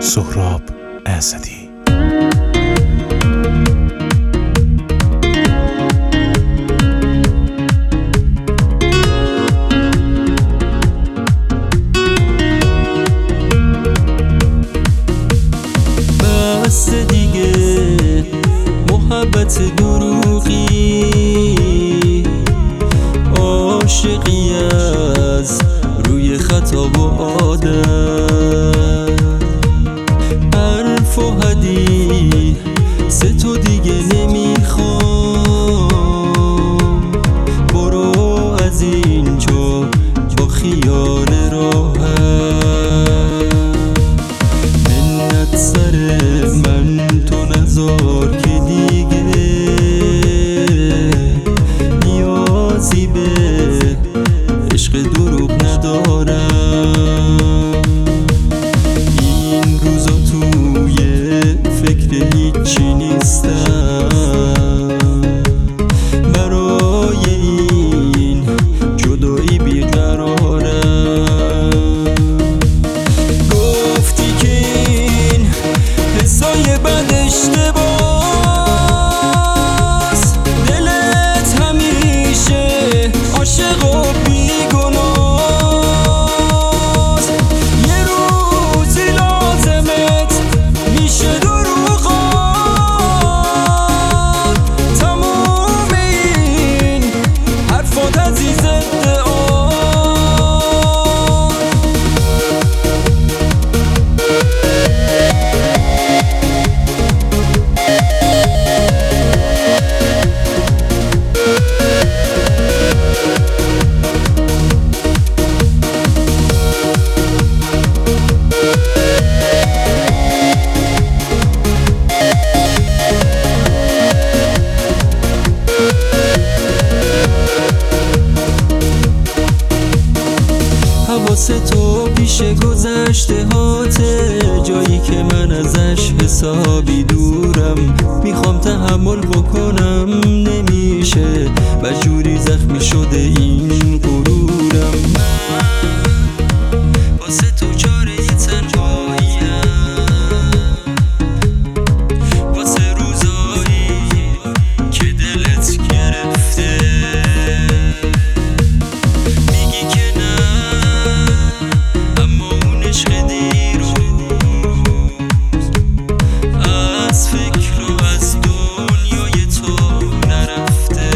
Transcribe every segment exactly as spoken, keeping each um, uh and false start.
سهراب اسدی. بس دیگه محبت دروغی، عاشقی از روی خطا و عادت، حرف و حدیث تو دیگه نمیخوام. برو از اینجا با خیال راحت، منت سر من تو نذار که دیگه نیازی به عشق دروغ ندارم. این روزا توی فکر هیچی نیستم، برای این جدایی بیقرارم. گفتی که این حسای بد اشتباس، دلت همیشه عاشق و بیگناست. یه روزی لازمت میشه دروغات، تموم این حرفات عزیز ادعا. حواس تو پیش گذشته هاته، جایی که من ازش حسابی دورم. میخوام تحمل بکنم نمیشه، و جوری زخمی شده این غرورم. واسه تو چاره تنهاییم، واسه روزایی که دلت گرفته. میگی که نه، اما اون عشق دیروز از فکر و از دنیای تو نرفته.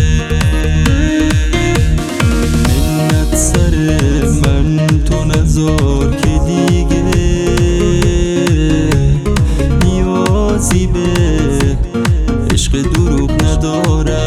منت سر من تو نذار که دیگه نیازی به عشق دروغ ندارم.